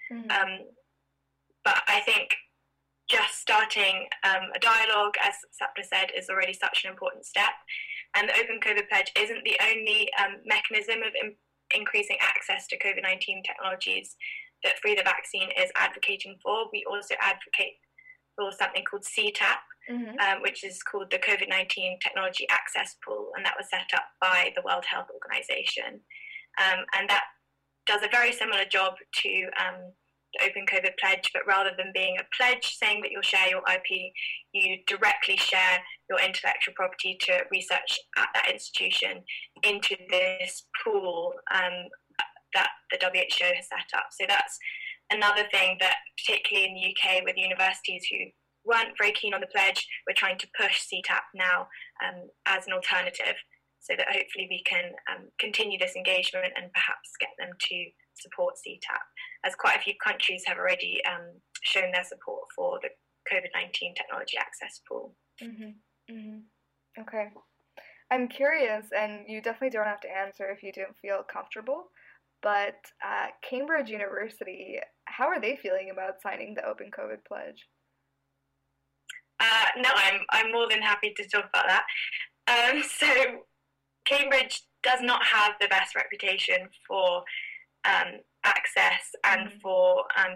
Mm-hmm. Um, but I think just starting um, a dialogue, as Sapna said, is already such an important step. And the Open COVID Pledge isn't the only um, mechanism of in- increasing access to COVID nineteen technologies that Free the Vaccine is advocating for. We also advocate for something called C TAP, mm-hmm. um, which is called the COVID nineteen Technology Access Pool, and that was set up by the World Health Organization. Um, and that does a very similar job to um, the Open COVID Pledge, but rather than being a pledge saying that you'll share your I P, you directly share your intellectual property to research at that institution into this pool um, that the W H O has set up. So that's another thing that, particularly in the U K, with universities who weren't very keen on the pledge, we're trying to push C TAP now um, as an alternative, so that hopefully we can um, continue this engagement and perhaps get them to support C TAP, as quite a few countries have already um, shown their support for the COVID nineteen Technology Access Pool. Mm-hmm. Mm-hmm. Okay. I'm curious, and you definitely don't have to answer if you don't feel comfortable, but uh, Cambridge University, how are they feeling about signing the Open COVID Pledge? Uh, no, I'm I'm more than happy to talk about that. Um, so Cambridge does not have the best reputation for um, access and mm-hmm. for um,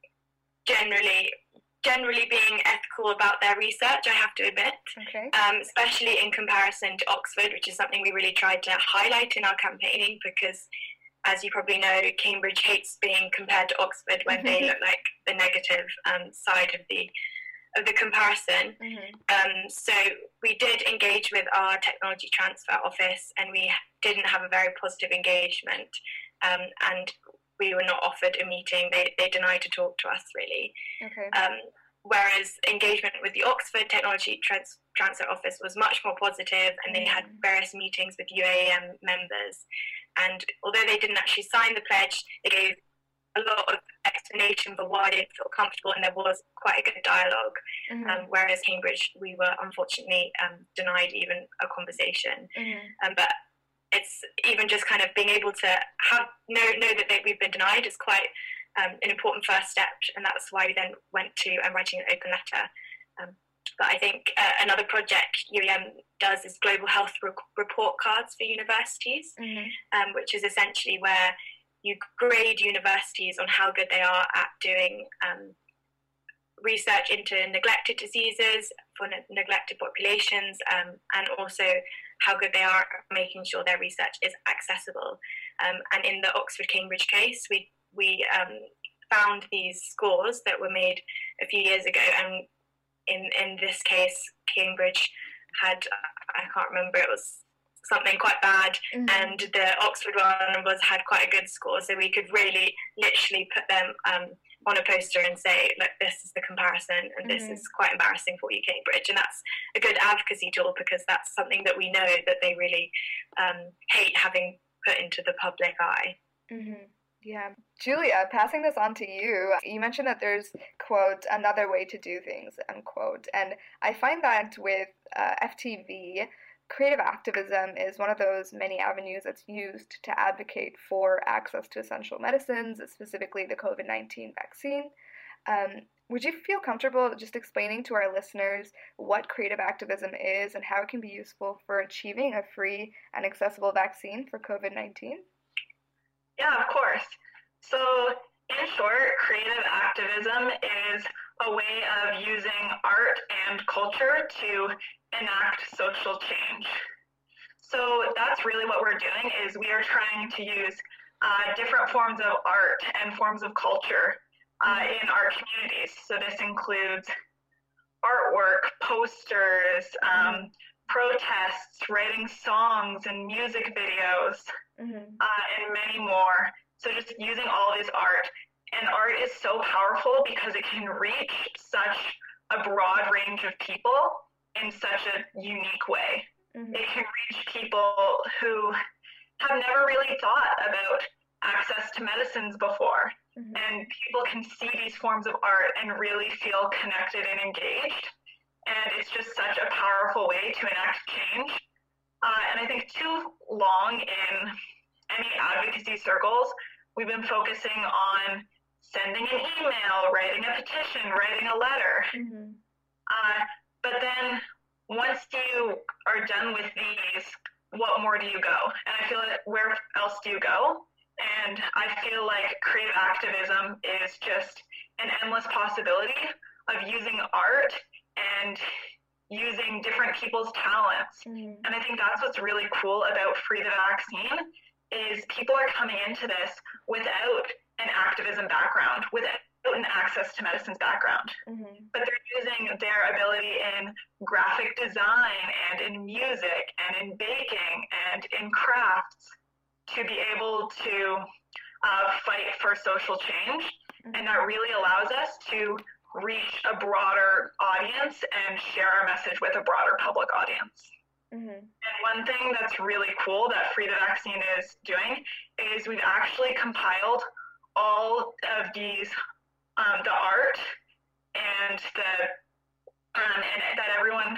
generally generally being ethical about their research, I have to admit, okay. um, especially in comparison to Oxford, which is something we really tried to highlight in our campaigning, because as you probably know, Cambridge hates being compared to Oxford when they look like the negative um, side of the of the comparison. Mm-hmm. Um, so we did engage with our technology transfer office, and we didn't have a very positive engagement, um, and we were not offered a meeting. They they denied to talk to us, really. Okay. Um, whereas engagement with the Oxford Technology Trans- Transfer Office was much more positive, and they had various meetings with U A M members. And although they didn't actually sign the pledge, they gave a lot of explanation for why they feel comfortable, and there was quite a good dialogue. Mm-hmm. Um, whereas Cambridge, we were unfortunately um, denied even a conversation. Mm-hmm. Um, but it's even just kind of being able to have know know that they, we've been denied is quite um, an important first step, and that's why we then went to um, writing an open letter. Um, but I think uh, another project U A M does is global health re- report cards for universities, mm-hmm. um, which is essentially where you grade universities on how good they are at doing um, research into neglected diseases for ne- neglected populations, um, and also how good they are at making sure their research is accessible. Um, and in the Oxford-Cambridge case, we we um, found these scores that were made a few years ago, and in, in this case, Cambridge had, I can't remember, it was something quite bad, mm-hmm. and the Oxford one was had quite a good score, so we could really literally put them um, on a poster and say, look, this is the comparison, and mm-hmm. this is quite embarrassing for you, Cambridge. And that's a good advocacy tool, because that's something that we know that they really um, hate having put into the public eye. Mm-hmm. Yeah. Julia, passing this on to you, you mentioned that there's, quote, another way to do things, unquote. And I find that with uh, F T V, creative activism is one of those many avenues that's used to advocate for access to essential medicines, specifically the COVID nineteen vaccine. Um, would you feel comfortable just explaining to our listeners what creative activism is and how it can be useful for achieving a free and accessible vaccine for COVID nineteen? Yeah, of course. So, in short, creative activism is a way of using art and culture to enact social change. So that's really what we're doing, is we are trying to use uh, different forms of art and forms of culture uh, in our communities. So this includes artwork, posters, um, protests, writing songs and music videos, mm-hmm. uh, and many more. So just using all of this art. And art is so powerful because it can reach such a broad range of people in such a unique way. Mm-hmm. It can reach people who have never really thought about access to medicines before. Mm-hmm. And people can see these forms of art and really feel connected and engaged. And it's just such a powerful way to enact change. Uh, and I think too long in any advocacy circles, we've been focusing on sending an email, writing a petition, writing a letter. Mm-hmm. Uh, but then once you are done with these, what more do you go? And I feel like where else do you go? And I feel like creative activism is just an endless possibility of using art and using different people's talents. Mm-hmm. And I think that's what's really cool about Free the Vaccine is people are coming into this without an activism background, without an access to medicines background. Mm-hmm. But they're using their ability in graphic design and in music and in baking and in crafts to be able to uh, fight for social change. Mm-hmm. And that really allows us to reach a broader audience and share our message with a broader public audience. Mm-hmm. And one thing that's really cool that Free the Vaccine is doing is we've actually compiled all of these, um, the art and the, um, and that everyone,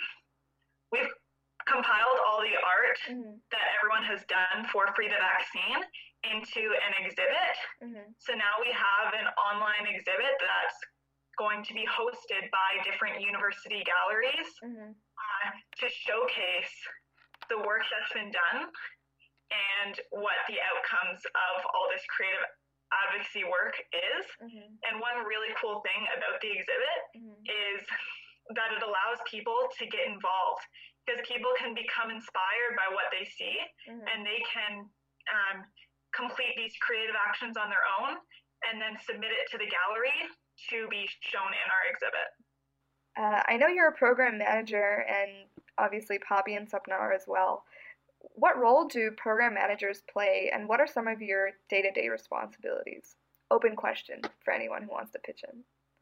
we've compiled all the art mm-hmm. that everyone has done for Free the Vaccine into an exhibit. Mm-hmm. So now we have an online exhibit that's going to be hosted by different university galleries mm-hmm. uh, to showcase the work that's been done and what the outcomes of all this creative advocacy work is. Mm-hmm. And one really cool thing about the exhibit mm-hmm. is that it allows people to get involved, because people can become inspired by what they see mm-hmm. and they can um, complete these creative actions on their own and then submit it to the gallery to be shown in our exhibit. Uh, I know you're a program manager, and obviously Poppy and Sapna are as well. What role do program managers play, and what are some of your day-to-day responsibilities? Open question for anyone who wants to pitch in.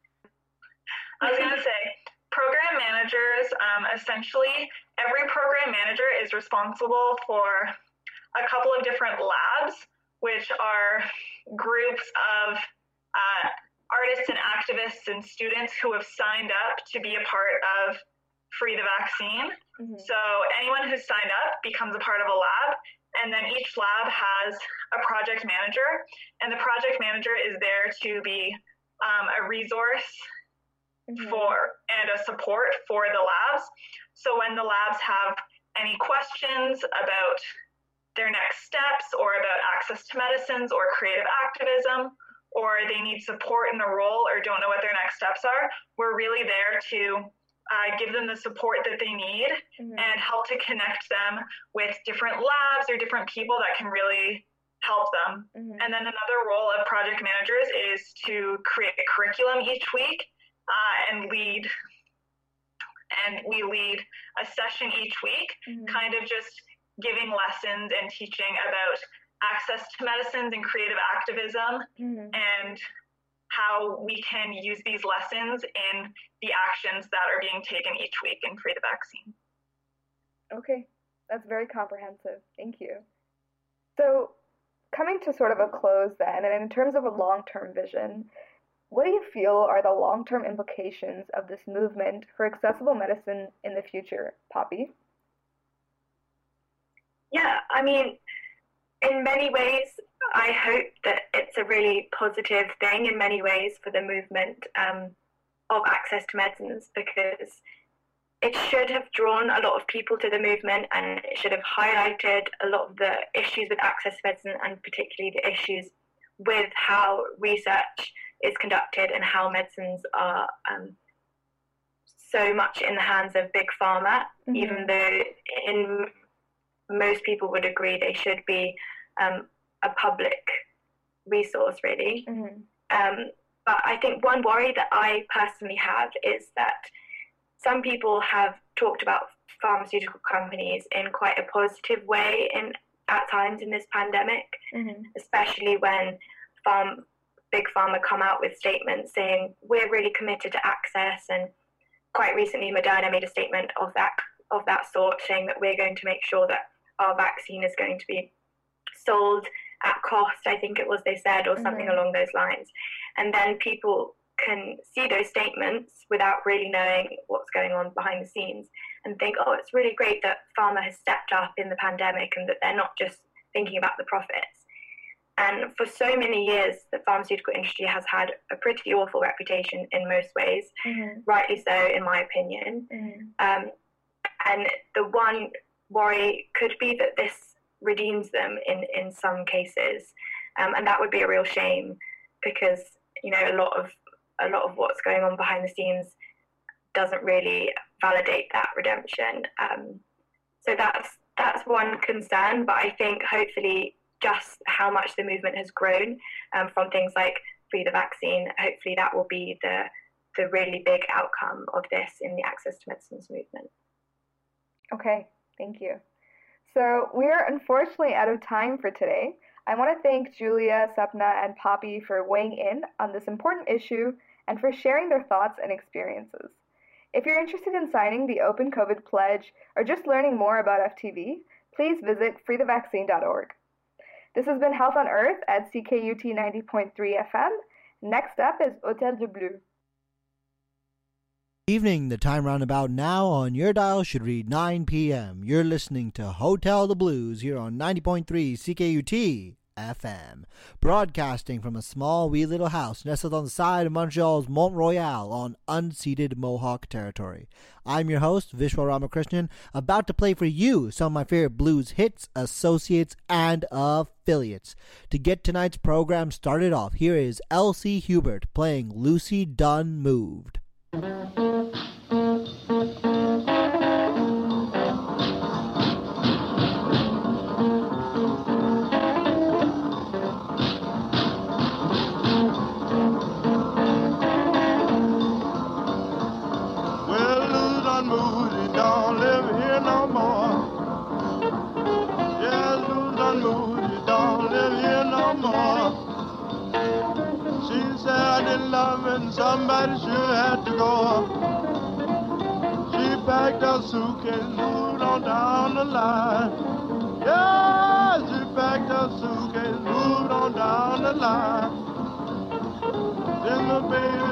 I was going to say, program managers, um, essentially, every program manager is responsible for a couple of different labs, which are groups of uh, artists and activists and students who have signed up to be a part of Free the Vaccine. Mm-hmm. So anyone who's signed up becomes a part of a lab, and then each lab has a project manager, and the project manager is there to be um, a resource mm-hmm. for and a support for the labs. So when the labs have any questions about their next steps or about access to medicines or creative activism, or they need support in the role or don't know what their next steps are, we're really there to uh, give them the support that they need mm-hmm. and help to connect them with different labs or different people that can really help them. Mm-hmm. And then another role of project managers is to create a curriculum each week uh, and lead, and we lead a session each week, mm-hmm. kind of just giving lessons and teaching about access to medicines and creative activism mm-hmm. and how we can use these lessons in the actions that are being taken each week in Free the Vaccine. Okay, that's very comprehensive. Thank you. So coming to sort of a close then, and in terms of a long-term vision, what do you feel are the long-term implications of this movement for accessible medicine in the future, Poppy? Yeah, I mean, in many ways, I hope that it's a really positive thing in many ways for the movement um, of access to medicines, because it should have drawn a lot of people to the movement, and it should have highlighted a lot of the issues with access to medicine, and particularly the issues with how research is conducted and how medicines are um, so much in the hands of big pharma, mm-hmm. even though in most people would agree they should be um, a public resource, really. Mm-hmm. Um, but I think one worry that I personally have is that some people have talked about pharmaceutical companies in quite a positive way in at times in this pandemic, mm-hmm. especially when farm, big pharma come out with statements saying we're really committed to access, and quite recently Moderna made a statement of that of that sort, saying that we're going to make sure that our vaccine is going to be sold at cost, I think it was they said, or something mm-hmm. along those lines. And then people can see those statements without really knowing what's going on behind the scenes and think, oh, it's really great that pharma has stepped up in the pandemic and that they're not just thinking about the profits. And for so many years, the pharmaceutical industry has had a pretty awful reputation in most ways, mm-hmm. rightly so, in my opinion. Mm-hmm. Um, and the one worry could be that this redeems them in, in some cases. Um, and that would be a real shame because, you know, a lot of a lot of what's going on behind the scenes doesn't really validate that redemption. Um, so that's that's one concern, but I think hopefully just how much the movement has grown um, from things like Free the Vaccine, hopefully that will be the the really big outcome of this in the Access to Medicines movement. Okay, thank you. So we are unfortunately out of time for today. I want to thank Julia, Sapna, and Poppy for weighing in on this important issue and for sharing their thoughts and experiences. If you're interested in signing the Open COVID Pledge or just learning more about F T V, please visit free the vaccine dot org. This has been Health on Earth at C K U T ninety point three F M. Next up is Hôtel de Bleu. Evening, the time roundabout now on your dial should read nine p.m. You're listening to Hotel the Blues here on ninety point three C K U T F M, broadcasting from a small wee little house nestled on the side of Montreal's Mont Royal on unceded Mohawk territory. I'm your host, Vishwa Ramakrishnan, about to play for you some of my favorite blues hits, associates, and affiliates. To get tonight's program started off, here is Elsie Hubert playing Lucy Done Moved. And somebody sure had to go. She packed her suitcase, moved on down the line. Yeah, she packed her suitcase, moved on down the line. Then the baby